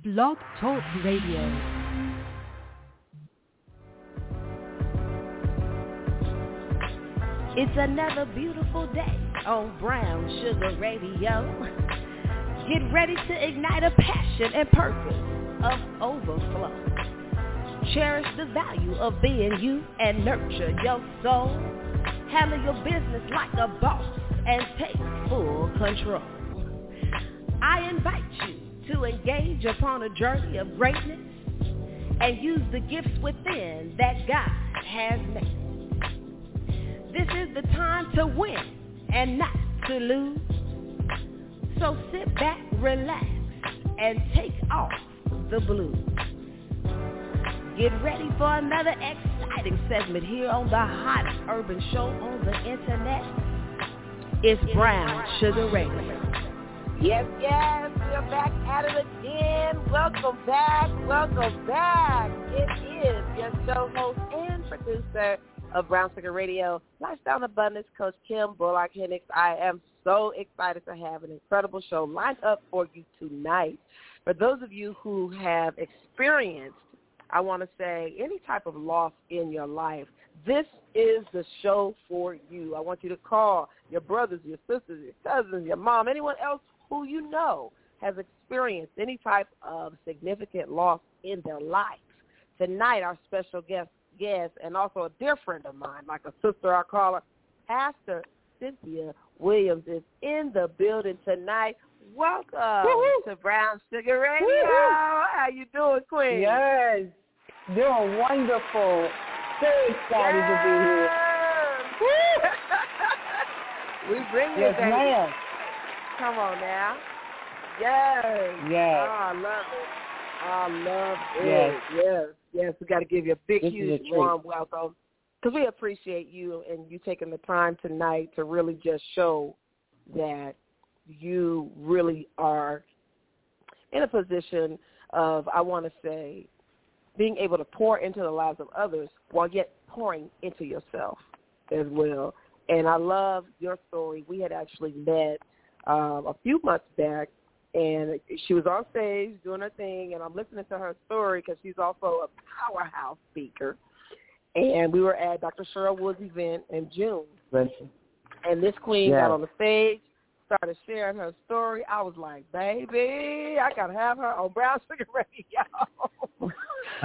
Blog Talk Radio. It's another beautiful day on Brown Sugar Radio. Get ready to ignite a passion and purpose of overflow. Cherish the value of being you and nurture your soul. Handle your business like a boss and take full control. I invite you to engage upon a journey of greatness and use the gifts within that God has made. This is the time to win and not to lose. So sit back, relax, and take off the blues. Get ready for another exciting segment here on the hottest urban show on the internet. It's Brown Sugar Radio. Yes, we're back at it again. Welcome back. It is your show host and producer of Brown Sugar Radio, Lifestyle and Abundance, Coach Kim Bullock-Hennix. I am so excited to have an incredible show lined up for you tonight. For those of you who have experienced, I want to say, any type of loss in your life, this is the show for you. I want you to call your brothers, your sisters, your cousins, your mom, anyone else who you know has experienced any type of significant loss in their life. Tonight, our special guest, and also a dear friend of mine, like a sister, I call her, Pastor Cynthia Williams, is in the building tonight. Welcome to Brown Sugar Radio. How you doing, Queen? Yes, doing wonderful. So excited to be here. We bring you, yes, baby. Ma'am. Come on now. Yes. Yes. Oh, I love it. Yes. We got to give you a big, huge, warm welcome because we appreciate you and you taking the time tonight to really just show that you really are in a position of, I want to say, being able to pour into the lives of others while yet pouring into yourself as well. And I love your story. We had actually met a few months back, and she was on stage doing her thing, and I'm listening to her story because she's also a powerhouse speaker. And we were at Dr. Cheryl Wood's event in June. Listen. And this queen got on the stage, started sharing her story. I was like, baby, I got to have her on Brown Sugar Radio.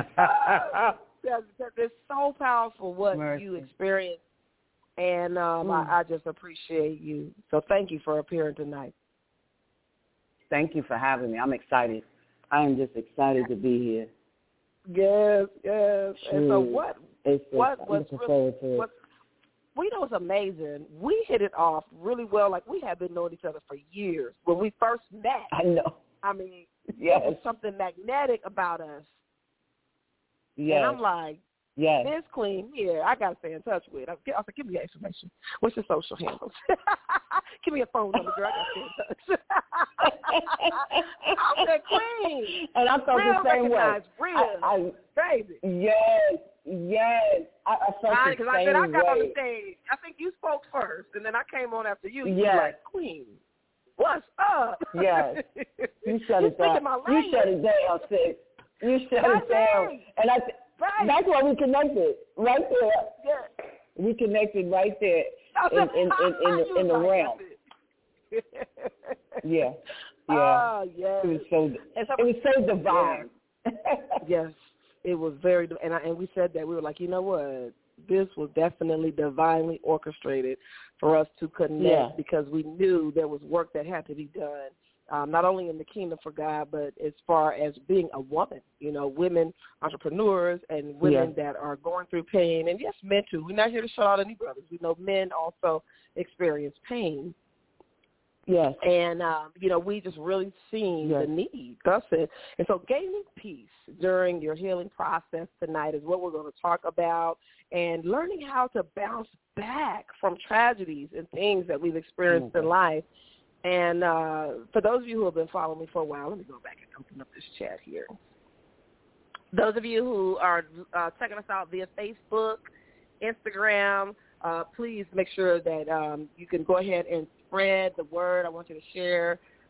It's so powerful what you experienced. And I just appreciate you. So thank you for appearing tonight. Thank you for having me. I'm excited. I am just excited to be here. Yes. And so what was really, we know it's amazing. We hit it off really well. Like, we have been knowing each other for years. When we first met, I know. I mean, there was something magnetic about us. Yes. And I'm like, this queen here, I got to stay in touch with. I said, give me your information. What's your social handles? Give me a phone number, girl. I got to stay in touch. I said, queen. And I felt the same way. Real. Crazy. Yes. I felt the same way. Because I said, I got on the stage. I think you spoke first, and then I came on after you. You were like, queen, what's up? Yes. You shut it down. You shut it down, sis. You shut it down. And that's why we connected right there. Yeah. We connected right there in the realm. Yeah. Oh, yes. It was so divine. Yes, it was very, and we said that. We were like, you know what? This was definitely divinely orchestrated for us to connect because we knew there was work that had to be done. Not only in the kingdom for God, but as far as being a woman, women entrepreneurs and women that are going through pain. And yes, men too. We're not here to shout out any brothers. We know men also experience pain. Yes. And, we just really seen the need. That's it. And so gaining peace during your healing process tonight is what we're going to talk about, and learning how to bounce back from tragedies and things that we've experienced in life. And for those of you who have been following me for a while, let me go back and open up this chat here. Those of you who are checking us out via Facebook, Instagram, please make sure that you can go ahead and spread the word. I want you to share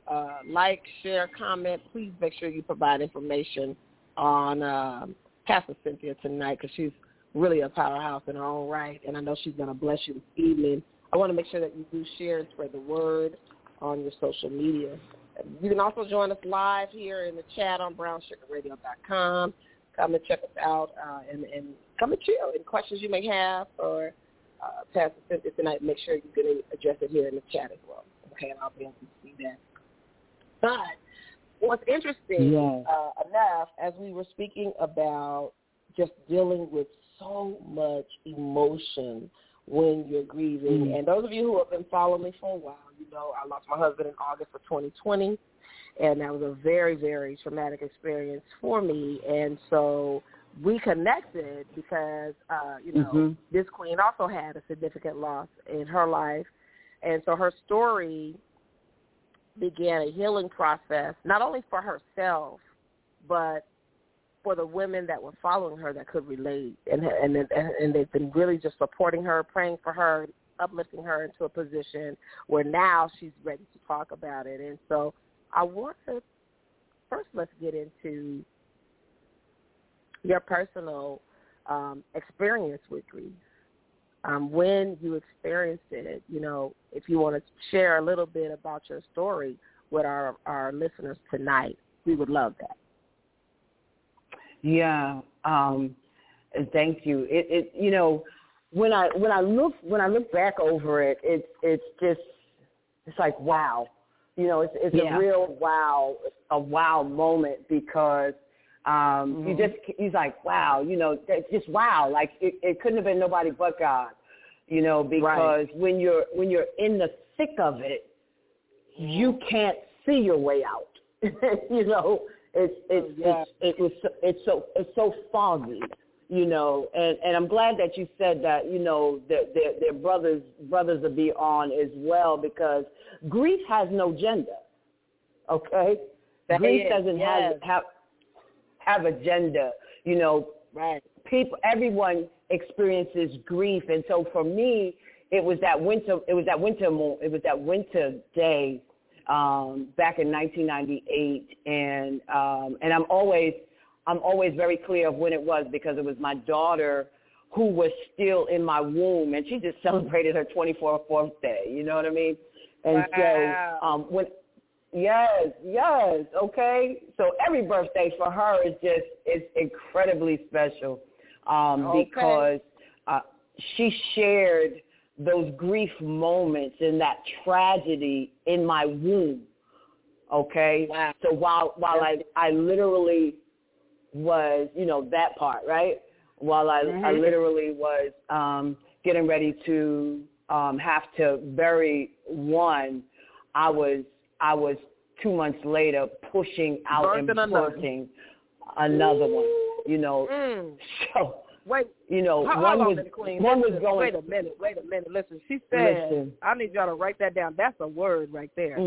like, share, comment. Please make sure you provide information on Pastor Cynthia tonight, because she's really a powerhouse in her own right, and I know she's going to bless you this evening. I want to make sure that you do share and spread the word on your social media. You can also join us live here in the chat on brownsugarradio.com. Come and check us out and come and chill. Any questions you may have for Pastor Cynthia tonight, make sure you can address it here in the chat as well. Okay, and I'll be able to see that. But what's interesting enough, as we were speaking about just dealing with so much emotion when you're grieving, and those of you who have been following me for a while, you know I lost my husband in August of 2020, and that was a very, very traumatic experience for me. And so we connected because, this queen also had a significant loss in her life. And so her story began a healing process, not only for herself, but for the women that were following her that could relate. And they've been really just supporting her, praying for her, uplifting her into a position where now she's ready to talk about it. And so I want to first, let's get into your personal experience with grief. When you experienced it, if you want to share a little bit about your story with our listeners tonight, we would love that. Yeah, thank you. When I look back over it, it's like wow. It's a real wow moment, because he's like, wow, just wow. Like it couldn't have been nobody but God, because when you're in the thick of it, you can't see your way out. It's so foggy, and I'm glad that you said that, their brothers will be on as well, because grief has no gender. Okay, grief doesn't have a gender. Right. Everyone experiences grief, and so for me, it was that winter day back in 1998, and I'm always very clear of when it was, because it was my daughter who was still in my womb, and she just celebrated her 24th birthday. You know what I mean? And so yes, okay. So every birthday for her is incredibly special, because she shared those grief moments and that tragedy in my womb. Okay. Wow. So while I literally was, that part, right? While I literally was getting ready to have to bury one, I was 2 months later pushing out and birthing another one. So wait, one was going. Wait a minute. Listen, she said, I need y'all to write that down. That's a word right there.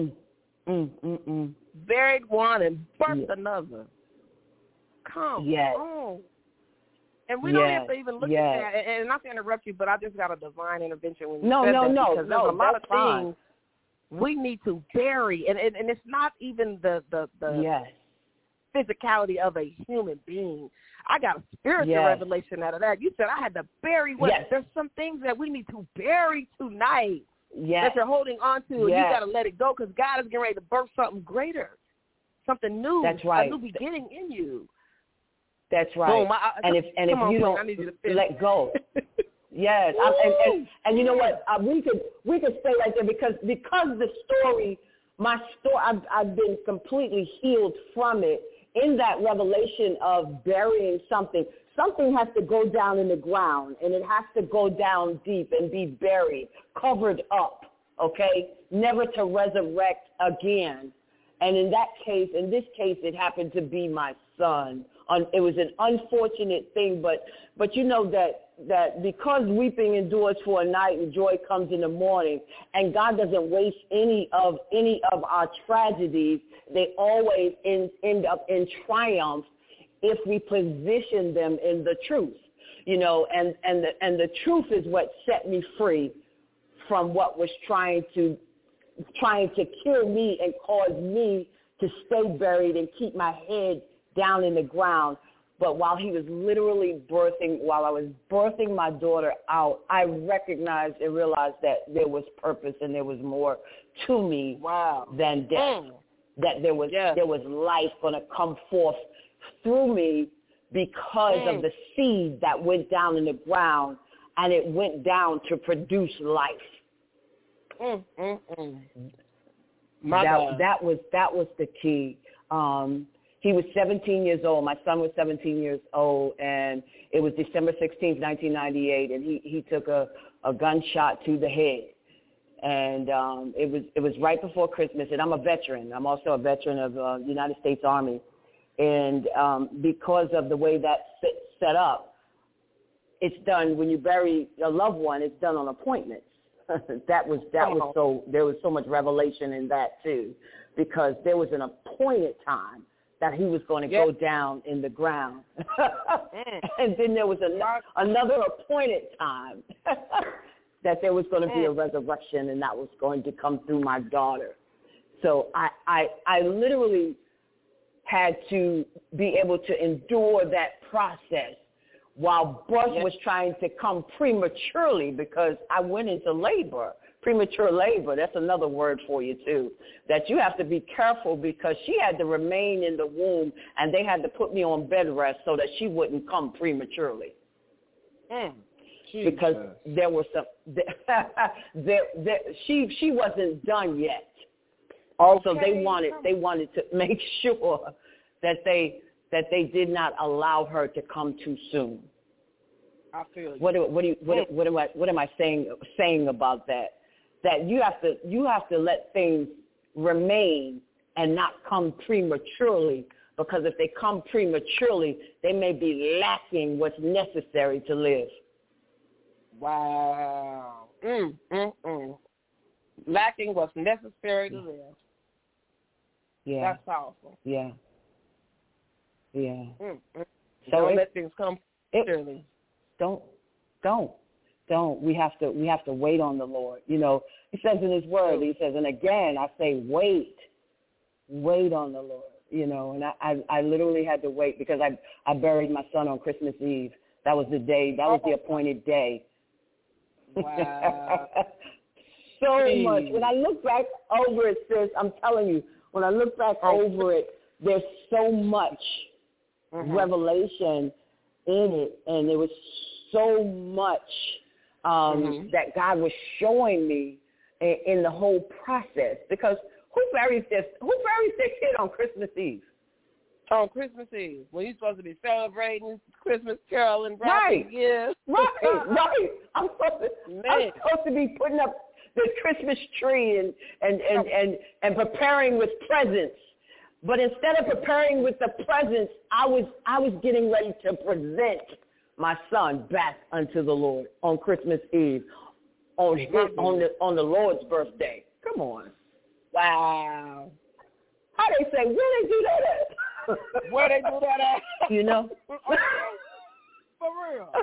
Buried one and birthed another. Come on. And we don't have to even look at that. And not to interrupt you, but I just got a divine intervention when you said that. Because there's a lot of things we need to bury. And it's not even the physicality of a human being. I got a spiritual revelation out of that. You said I had to bury what? There's some things that we need to bury tonight that you're holding on to, and you got to let it go, because God is getting ready to birth something greater, something new. That's right. A new beginning in you. That's right. Boom, and if you don't let go. Yes. And you know what? We could stay right there, because the story, I've been completely healed from it. In that revelation of burying something has to go down in the ground, and it has to go down deep and be buried, covered up, okay, never to resurrect again. And in this case, it happened to be my son. It was an unfortunate thing, but you know that because weeping endures for a night and joy comes in the morning, and God doesn't waste any of our tragedies. They always end up in triumph if we position them in the truth, and the truth is what set me free from what was trying to trying to kill me and cause me to stay buried and keep my head down in the ground. But while he was literally while I was birthing my daughter out, I recognized and realized that there was purpose and there was more to me than death. That there was life going to come forth through me because of the seed that went down in the ground, and it went down to produce life. That was the key. He was 17 years old. My son was 17 years old, and it was December 16th, 1998, and he took a gunshot to the head. And it was right before Christmas, and I'm a veteran. I'm also a veteran of the United States Army. And because of the way that's set up, it's done when you bury a loved one, it's done on appointments. There was so much revelation in that too, because there was an appointed time that he was going to go down in the ground. And then there was another appointed time that there was going to be a resurrection, and that was going to come through my daughter. So I literally had to be able to endure that process while birth was trying to come prematurely, because I went into labor. Premature labor, that's another word for you too, that you have to be careful, because she had to remain in the womb, and they had to put me on bed rest so that she wouldn't come prematurely. Because there was some, she wasn't done yet. Also, they wanted to make sure that they did not allow her to come too soon. I feel you. What am I saying about that? That you have to let things remain and not come prematurely, because if they come prematurely, they may be lacking what's necessary to live. Wow. Lacking what's necessary to live. Yeah. That's powerful. Yeah. So Don't let things come prematurely. Don't. We have to wait on the Lord. You know, he says in his word, he says, and again, I say, wait on the Lord, you know, and I literally had to wait, because I buried my son on Christmas Eve. That was the day, that was the appointed day. Wow. So much. When I look back over it, sis, I'm telling you, when I look back over it, there's so much revelation in it, and there was so much that God was showing me in the whole process. Because who buries their kid on Christmas Eve? On Christmas Eve, when you're supposed to be celebrating Christmas Carol and wrapping gifts. Right. I'm supposed to be putting up the Christmas tree and preparing with presents. But instead of preparing with the presents, I was getting ready to present my son back unto the Lord on Christmas Eve, on the Lord's birthday. Come on. Wow. How they say, where they do that at? Where they do that at? You know? For real.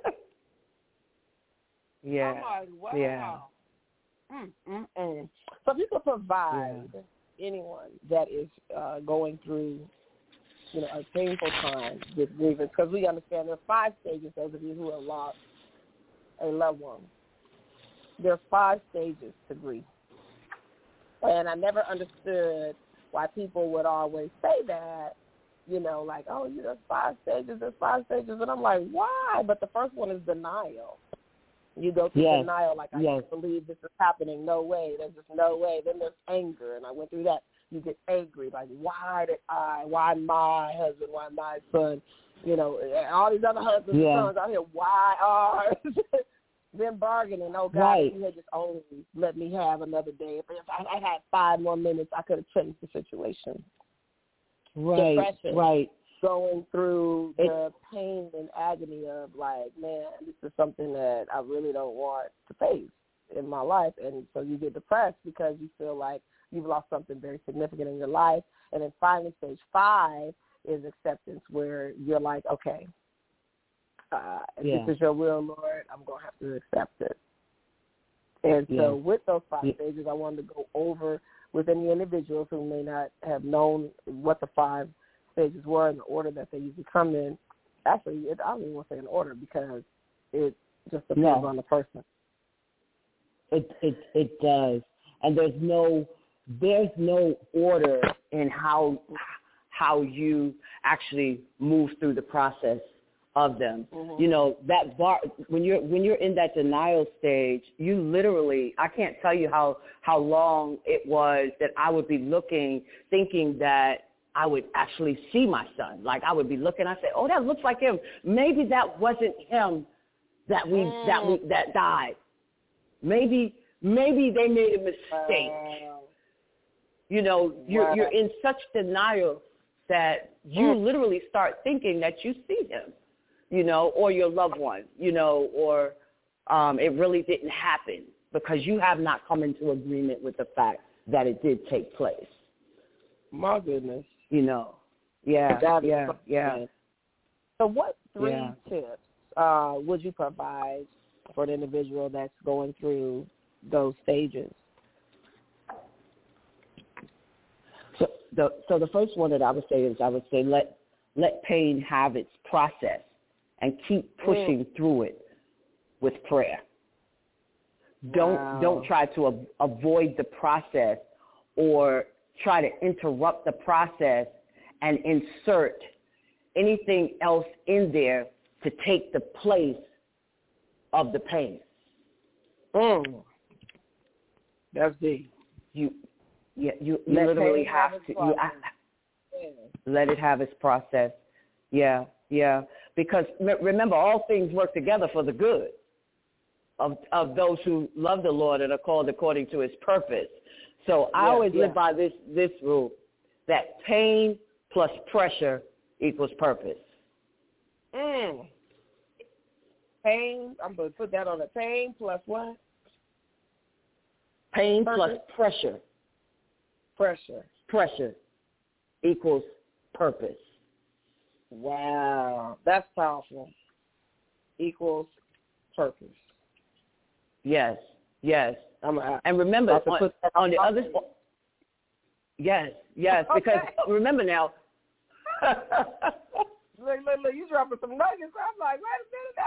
Yeah. I'm like, wow. Yeah. So if you could provide anyone that is going through, you know, a painful time with grievance, because we understand there are 5 stages, those of you who have lost a loved one. There are 5 stages to grief. And I never understood why people would always say that, you know, like, oh, there's 5 stages. And I'm like, why? But the first one is denial. You go through denial, like, I can't believe this is happening. No way. There's just no way. Then there's anger, and I went through that. You get angry, like, why my husband, why my son, you know, and all these other husbands and sons out here, why are them bargaining? Oh, God, if you had just only let me have another day. If I had 5 more minutes, I could have changed the situation. Right, Depression, right. Going through the pain and agony of, like, man, this is something that I really don't want to face in my life. And so you get depressed because you feel like you've lost something very significant in your life. And then finally, stage 5 is acceptance, where you're like, okay, if this is your will, Lord, I'm going to have to accept it. And so with those 5 stages, I wanted to go over with any individuals who may not have known what the 5 stages were in the order that they usually come in. Actually, I don't even want to say in order because it just depends on the person. It does, and there's no order in how you actually move through the process of them. Mm-hmm. You know, that when you're in that denial stage, you literally, I can't tell you how long it was that I would be thinking that I would actually see my son. Like I would be looking, I say, oh, that looks like him. Maybe that wasn't him that died. Maybe they made a mistake. You know, you're in such denial that you literally start thinking that you see him, you know, or your loved one, you know, or it really didn't happen because you have not come into agreement with the fact that it did take place. My goodness. You know, yeah. So what 3 tips would you provide for an individual that's going through those stages? So the first one that I would say is let pain have its process and keep pushing through it with prayer. Don't try to avoid the process or try to interrupt the process and insert anything else in there to take the place of the pain. That's deep. You literally have to let it have its process. Yeah. Because remember, all things work together for the good of those who love the Lord and are called according to His purpose. So I always live by this rule, that pain plus pressure equals purpose. Pain, I'm going to put that on the pain plus what? Pain plus pressure. Pressure equals purpose. Wow, that's powerful. Equals purpose. Yes. And remember, on the other side, yes, because remember now. Look, you dropping some nuggets. I'm like, wait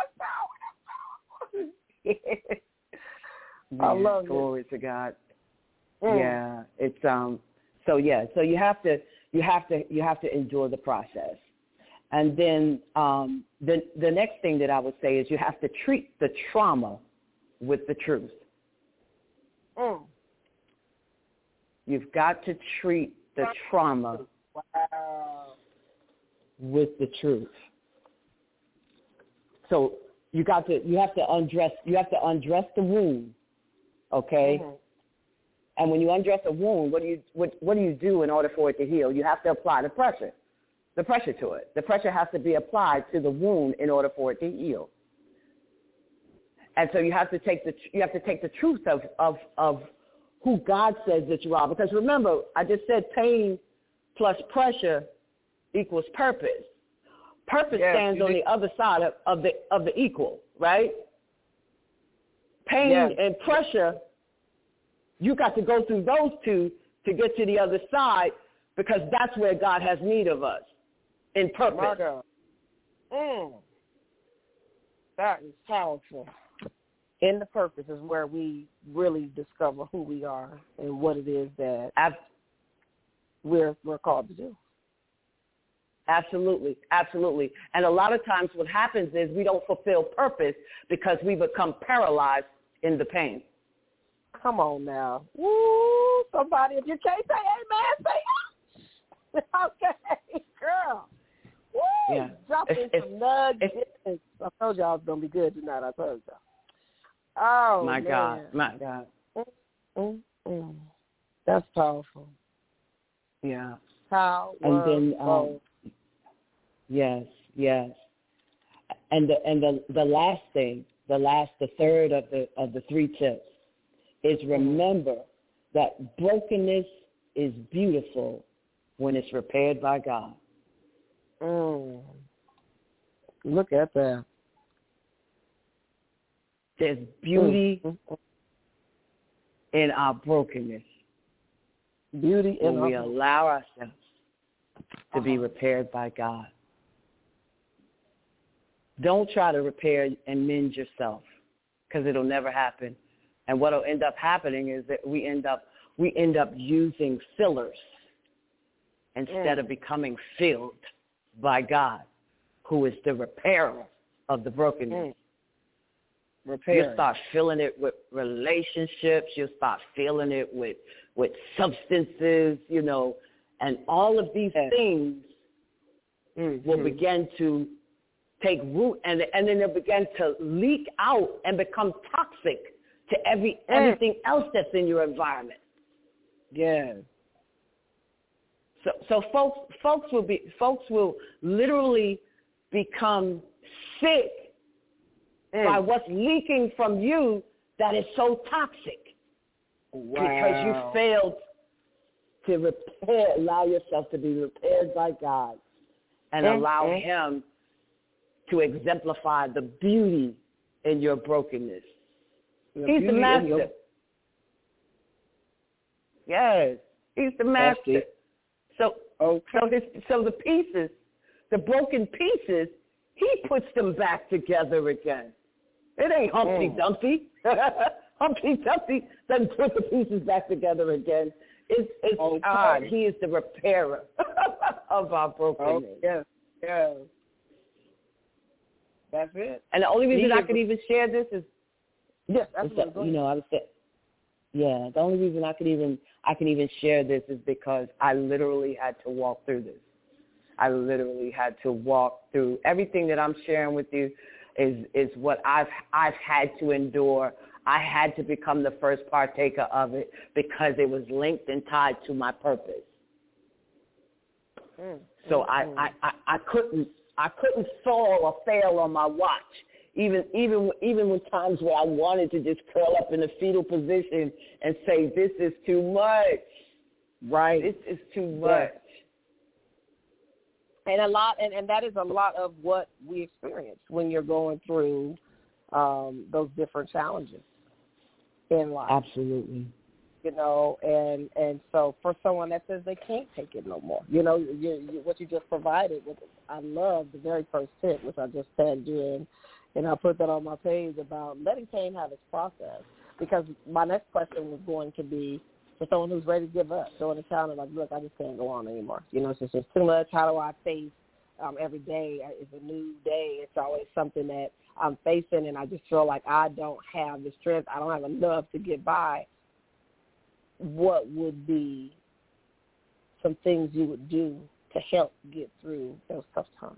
a minute, that's power. I love it. Glory to God. Yeah, it's so you have to endure the process, and then the next thing that I would say is you have to treat the trauma with the truth. You've got to treat the trauma with the truth. So you have to undress the wound, okay? And when you undress a wound, what do you do in order for it to heal? You have to apply the pressure to it. The pressure has to be applied to the wound in order for it to heal. And so you have to take the truth of who God says that you are. Because remember, I just said pain plus pressure equals purpose. Purpose stands on the other side of the equal, right? Pain and pressure, you got to go through those two to get to the other side, because that's where God has need of us, in purpose. That is powerful. In the purpose is where we really discover who we are and what it is that we're called to do. Absolutely. And a lot of times what happens is we don't fulfill purpose because we become paralyzed in the pain. Come on now. Woo, somebody, if you can't say amen, say okay, girl. Woo, dropping some nuggets. I told y'all it's going to be good tonight. I told y'all. Oh, my man. God. That's powerful. Yeah. Powerful. And then, yes. And the last thing, the third of the 3 tips is remember that brokenness is beautiful when it's repaired by God. Look at that. There's beauty in our brokenness. Beauty in when we allow ourselves to be repaired by God. Don't try to repair and mend yourself, because it'll never happen. And what will end up happening is that we end up using fillers instead of becoming filled by God, who is the repairer of the brokenness. You'll start filling it with relationships. You'll start filling it with substances, and all of these things will begin to take root, and then they'll begin to leak out and become toxic to everything else that's in your environment. Yeah. So folks will literally become sick by what's leaking from you that is so toxic. Wow. Because you failed to allow yourself to be repaired by God and allow Him to exemplify the beauty in your brokenness. He's the master. Yes, He's the master. So the pieces, the broken pieces, He puts them back together again. It ain't Humpty Dumpty. Humpty Dumpty doesn't put the pieces back together again. It's God. He is the repairer of our brokenness. Yeah. That's it. And the only reason I could even share this is, the only reason I can even share this is because I literally had to walk through this. I literally had to walk through everything that I'm sharing with you is what I've had to endure. I had to become the first partaker of it because it was linked and tied to my purpose. So I couldn't fall or fail on my watch. Even when times where I wanted to just curl up in a fetal position and say, this is too much. Right. This is too much. And that is a lot of what we experience when you're going through those different challenges in life. Absolutely. And so for someone that says they can't take it no more, what you just provided, I love the very first tip, which I just tagged you in, and I put that on my page about letting pain have its process. Because my next question was going to be for someone who's ready to give up, throwing a challenge like, look, I just can't go on anymore. It's just too much. How do I face every day? It's a new day. It's always something that I'm facing, and I just feel like I don't have the strength. I don't have enough to get by. What would be some things you would do to help get through those tough times?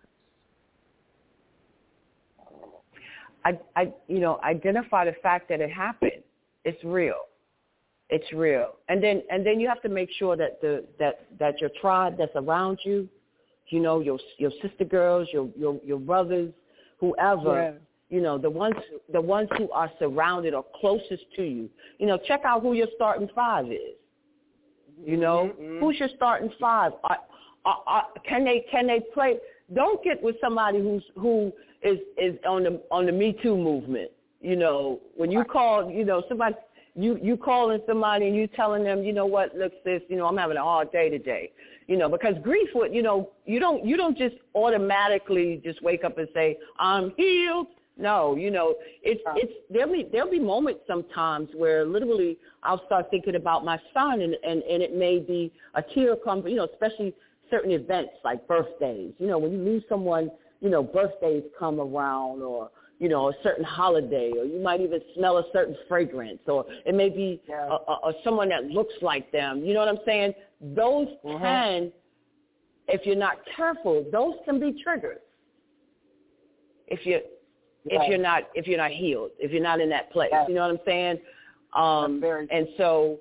Identify the fact that it happened. It's real. It's real. And then you have to make sure that that your tribe that's around you, your sister girls, your brothers, whoever, the ones who are surrounded or closest to you, check out who your starting five is. Who's your starting five? Can they play? Don't get with somebody who is on the Me Too movement. When you call, somebody, you calling somebody and you telling them, what, look, sis, I'm having a hard day today. Because grief would, you don't just automatically just wake up and say, I'm healed. No, there'll be moments sometimes where literally I'll start thinking about my son and it may be a tear come, especially certain events like birthdays. When you lose someone, birthdays come around or, a certain holiday, or you might even smell a certain fragrance, or it may be someone that looks like them. You know what I'm saying? Those can, if you're not careful, those can be triggers. If you're not healed, if you're not in that place, you know what I'm saying? And so,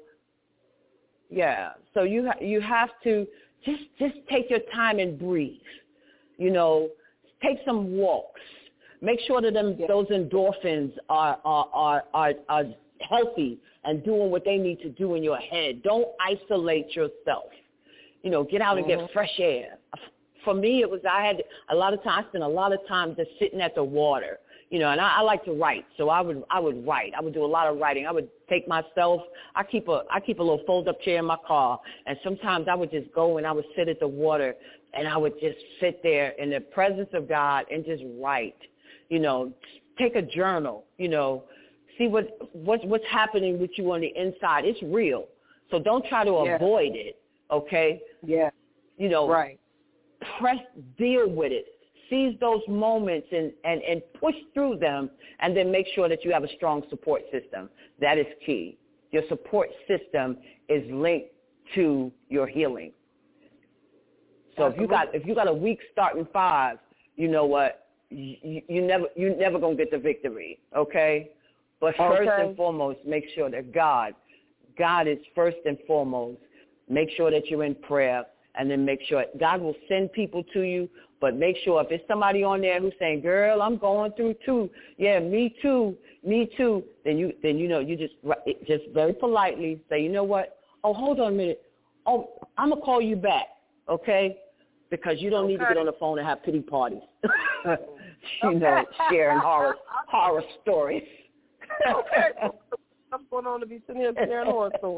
so you have to just take your time and breathe. Take some walks. Make sure that those endorphins are healthy and doing what they need to do in your head. Don't isolate yourself. Get out and get fresh air. For me, I spent a lot of time just sitting at the water. you know, and I like to write, so I would write. I would do a lot of writing. I would take myself. I keep a little fold-up chair in my car, and sometimes I would just go and I would sit at the water, and I would just sit there in the presence of God and just write. You know, take a journal. You know, see what's happening with you on the inside. It's real, so don't try to avoid it. Okay? Yeah. You know, right. Deal with it. Seize those moments and push through them, and then make sure that you have a strong support system. That is key. Your support system is linked to your healing. So if you got a weak starting five, you know what? You never gonna get the victory. Okay, but first and foremost, make sure that God is first and foremost. Make sure that you're in prayer, and then make sure God will send people to you. But make sure if it's somebody on there who's saying, "Girl, I'm going through too," yeah, me too, then you know you just very politely say, "You know what? Oh, hold on a minute. Oh, I'm gonna call you back, okay? Because you don't need to get on the phone and have pity parties." You know, sharing horror stories. Okay, what's going on to be sitting here sharing horror stories?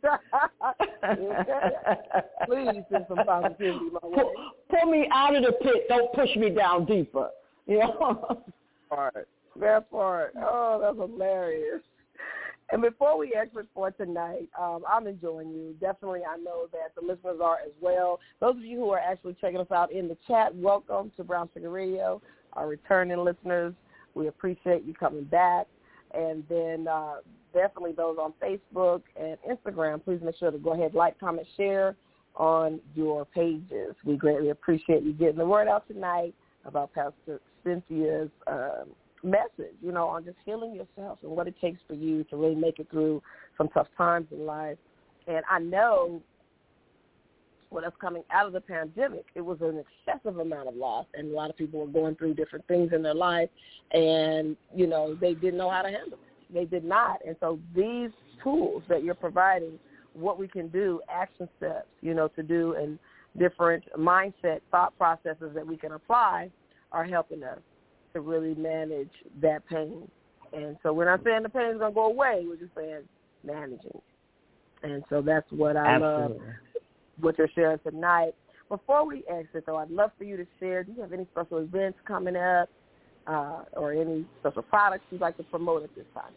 Please send some positivity my way. Pull me out of the pit. Don't push me down deeper. You know? That part. Oh, that's hilarious. And before we exit for tonight, I'm enjoying you. Definitely, I know that the listeners are as well. Those of you who are actually checking us out in the chat, welcome to Brown Sugar Radio. Our returning listeners, we appreciate you coming back. And then definitely those on Facebook and Instagram, please make sure to go ahead, like, comment, share on your pages. We greatly appreciate you getting the word out tonight about Pastor Cynthia's message, you know, on just healing yourself and what it takes for you to really make it through some tough times in life. And I know when us coming out of the pandemic, it was an excessive amount of loss, and a lot of people were going through different things in their life, and, you know, they didn't know how to handle it. They did not. And so these tools that you're providing, what we can do, action steps, you know, to do, and different mindset, thought processes that we can apply are helping us to really manage that pain. And so we're not saying the pain is going to go away. We're just saying managing. And so that's what I love, what you're sharing tonight. Before we exit, though, I'd love for you to share, do you have any special events coming up or any special products you'd like to promote at this time?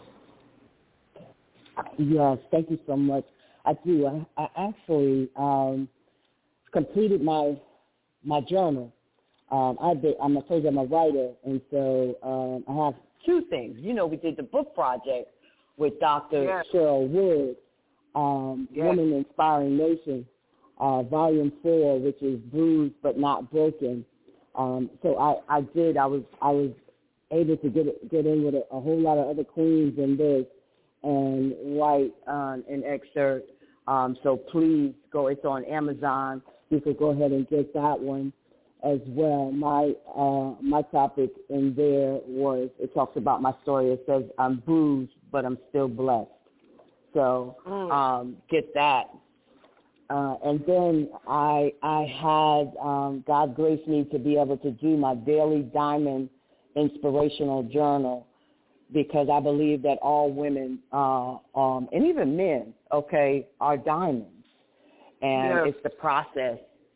Yes, thank you so much. I do. I actually completed my journal. I'm a writer, and so I have two things. You know, we did the book project with Dr. Cheryl Wood, Women Inspiring Nation, Volume 4, which is Bruised but Not Broken. So I was able to get in with a whole lot of other queens in this and write an excerpt. So please go. It's on Amazon. You could go ahead and get that one as well. My topic in there it talks about my story. It says I'm bruised, but I'm still blessed. So get that. And then I had God graced me to be able to do my daily Diamond inspirational journal, because I believe that all women and even men, are diamonds, and it's the process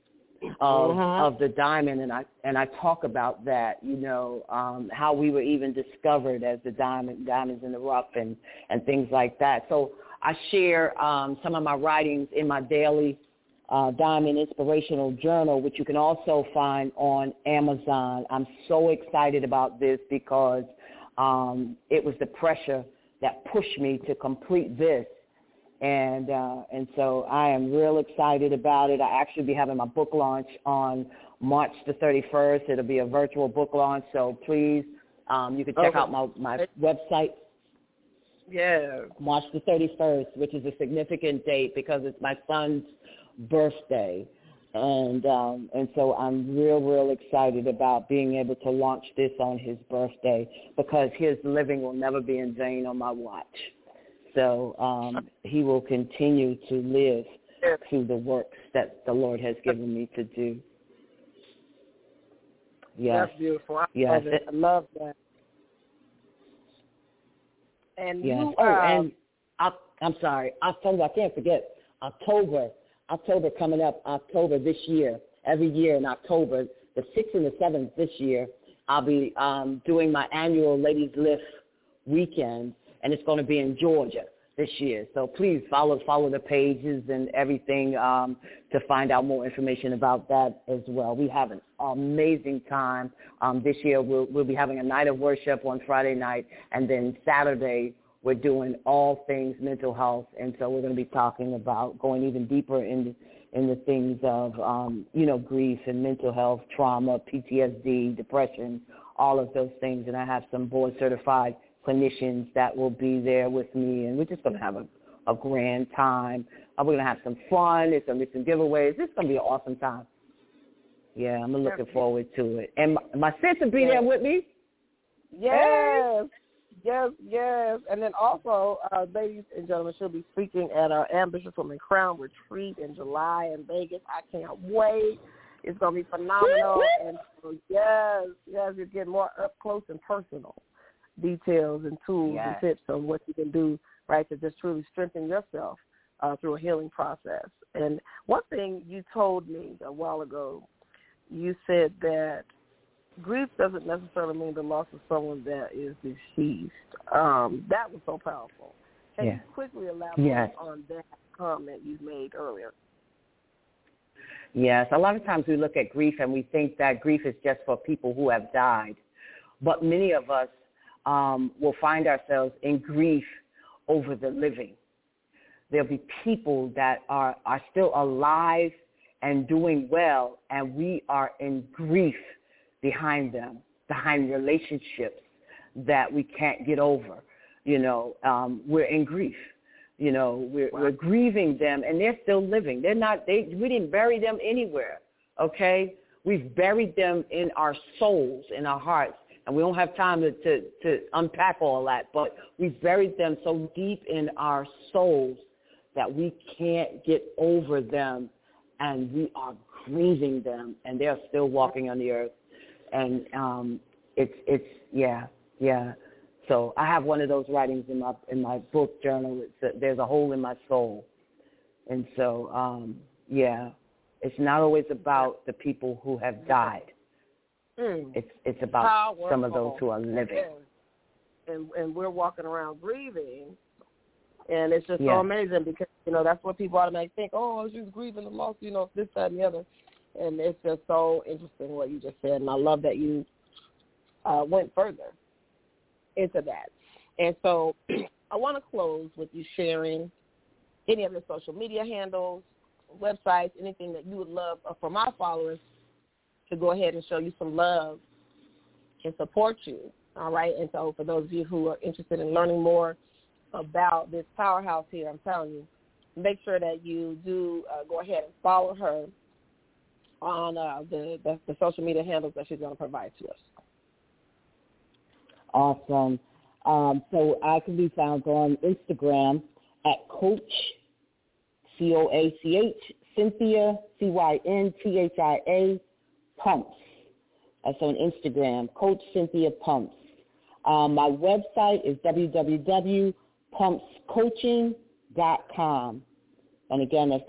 of the diamond, and I talk about that, you know, how we were even discovered as the diamonds in the rough and things like that. So I share some of my writings in my daily Diamond Inspirational Journal, which you can also find on Amazon. I'm so excited about this because it was the pressure that pushed me to complete this. And so I am real excited about it. I actually be having my book launch on March the 31st. It'll be a virtual book launch, so please, you can check out my website. Yeah. March the 31st, which is a significant date because it's my son's birthday. And so I'm real excited about being able to launch this on his birthday, because his living will never be in vain on my watch. So he will continue to live through the works that the Lord has given me to do. Yes. That's beautiful. I love it. I love that. And yes. you, and I'm sorry, October. I can't forget October. October coming up. October this year. Every year in October, the 6th and the 7th this year, I'll be doing my annual Ladies Lift weekend, and it's going to be in Georgia this year. So please follow the pages and everything to find out more information about that as well. We have an amazing time. This year we'll be having a night of worship on Friday night, and then Saturday we're doing all things mental health, and so we're going to be talking about going even deeper in the things of, grief and mental health, trauma, PTSD, depression, all of those things. And I have some board-certified clinicians that will be there with me, and we're just going to have a grand time. We're going to have some fun. There's going to be some giveaways. It's going to be an awesome time. Yeah, I'm looking forward to it. And my sis will be there with me. Yes. Yes. And then also, ladies and gentlemen, she'll be speaking at our Ambitious Woman Crown Retreat in July in Vegas. I can't wait. It's going to be phenomenal. And so, yes, you get more up close and personal details and tools and tips on what you can do, right, to just truly strengthen yourself through a healing process. And one thing you told me a while ago, you said that grief doesn't necessarily mean the loss of someone that is deceased. That was so powerful. Can you quickly elaborate on that comment you made earlier? Yes, a lot of times we look at grief and we think that grief is just for people who have died. But many of us will find ourselves in grief over the living. There'll be people that are still alive and doing well, and we are in grief behind them, behind relationships that we can't get over. We're in grief. We're grieving them, and they're still living. We didn't bury them anywhere, okay? We've buried them in our souls, in our hearts, and we don't have time to unpack all that, but we've buried them so deep in our souls that we can't get over them, and we are grieving them, and they're still walking on the earth. And So I have one of those writings in my book journal. There's a hole in my soul, and so it's not always about the people who have died. It's about some of those who are living. And we're walking around grieving, and it's just so amazing because that's what people automatically think. Oh, she's grieving the loss, this, that, and the other. And it's just so interesting what you just said, and I love that you went further into that. And so I want to close with you sharing any of your social media handles, websites, anything that you would love for my followers to go ahead and show you some love and support you, all right? And so for those of you who are interested in learning more about this powerhouse here, I'm telling you, make sure that you do go ahead and follow her on the social media handles that she's going to provide to us. Awesome. So I can be found on Instagram at Coach, COACH, Cynthia, CYNTHIA, Pumps. That's on Instagram, Coach Cynthia Pumps. My website is www.pumpscoaching.com. And again, that's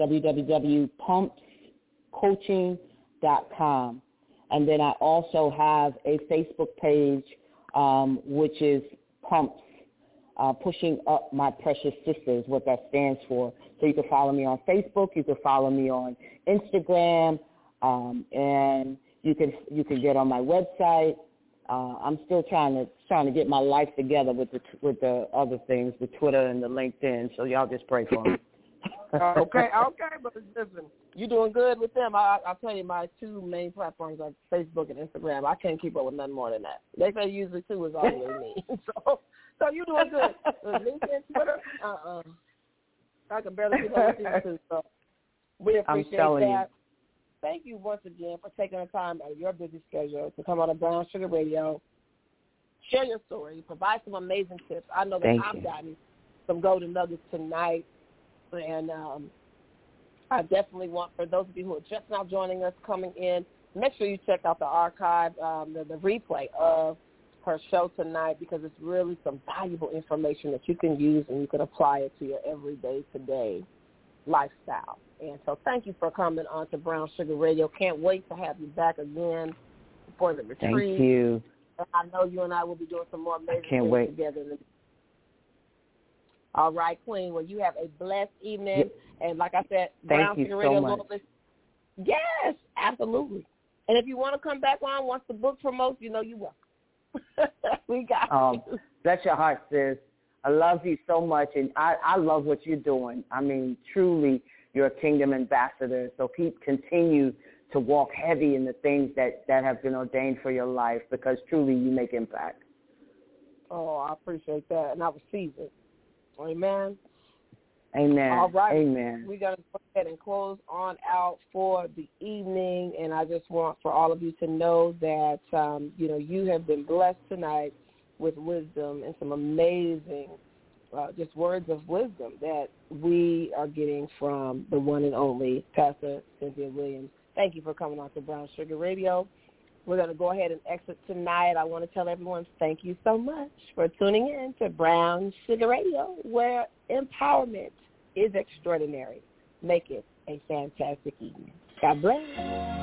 www.pumpscoaching.com. And then I also have a Facebook page, which is Pumps, Pushing Up My Precious Sisters, what that stands for. So you can follow me on Facebook, you can follow me on Instagram, and you can get on my website. I'm still trying to get my life together with the other things, the Twitter and the LinkedIn. So y'all just pray for me. Okay, but listen, you're doing good with them. I'll tell you, my two main platforms are Facebook and Instagram. I can't keep up with nothing more than that. They say usually two is all they need. So you're doing good. LinkedIn, Twitter, I can barely keep up with you too. So we appreciate that. Thank you once again for taking the time out of your busy schedule to come on to Brown Sugar Radio, share your story, provide some amazing tips. I know that I've gotten some golden nuggets tonight. And I definitely want, for those of you who are just now joining us, coming in, make sure you check out the archive, the replay of her show tonight because it's really some valuable information that you can use and you can apply it to your everyday today lifestyle. And so thank you for coming on to Brown Sugar Radio. Can't wait to have you back again for the retreat. Thank you. And I know you and I will be doing some more amazing things together. All right, Queen. Well, you have a blessed evening. Yep. And like I said, Brown Sugar Radio. Thank you so much. Yes, absolutely. And if you want to come back on once the book promotes, you know you're welcome. We got you. Bless your heart, sis. I love you so much, and I love what you're doing. I mean, truly, you're a kingdom ambassador. So continue to walk heavy in the things that have been ordained for your life, because truly you make impact. Oh, I appreciate that, and I receive it. Amen. Amen. All right. Amen. We're going to go ahead and close on out for the evening, and I just want for all of you to know that, you have been blessed tonight with wisdom and some amazing just words of wisdom that we are getting from the one and only Pastor Cynthia Williams. Thank you for coming on to Brown Sugar Radio. We're going to go ahead and exit tonight. I want to tell everyone thank you so much for tuning in to Brown Sugar Radio, where empowerment is extraordinary. Make it a fantastic evening. God bless.